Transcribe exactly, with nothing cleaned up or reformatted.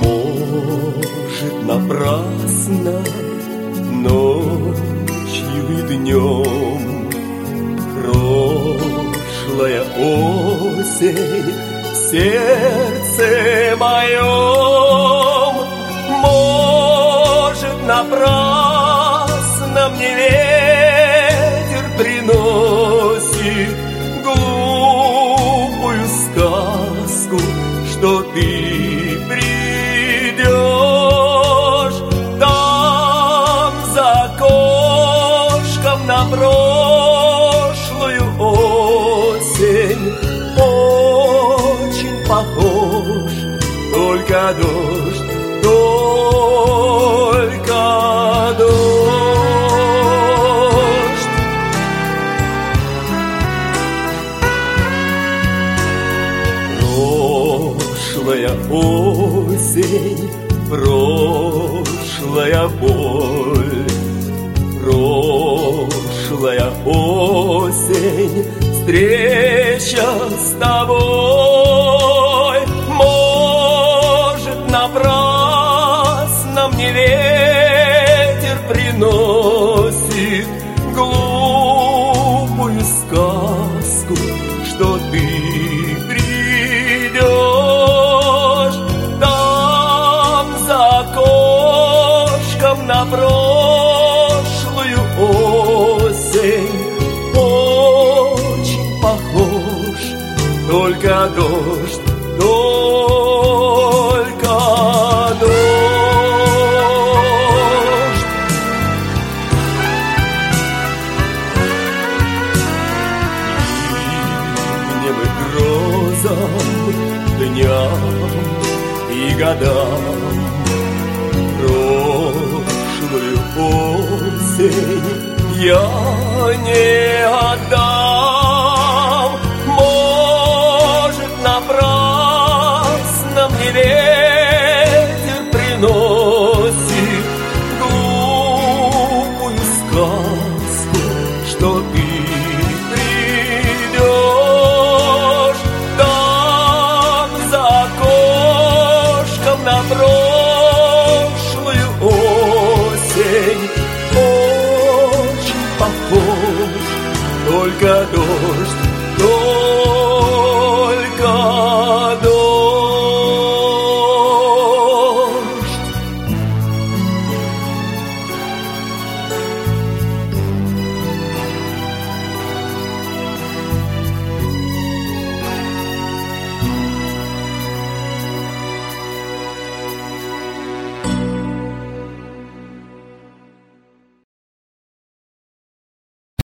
Может, напрасно ночью и днем прошлая осень в сердце моем. Может, напрасно мне ветер приносит глупую сказку, что ты придешь. Там за окошком на прошлую осень очень похож, только дождь, только дождь. Прошлая осень, прошлая боль, прошлая осень, встреча с тобой. Может, напрасно мне ветер приносит глупую сказку, что ты придешь. Там за окошком на прошлую осень очень похож, только дождь, только дождь. Ливнем и грозам, дням и годам прошлую осень я не отдам. Может, напрасно мне верить,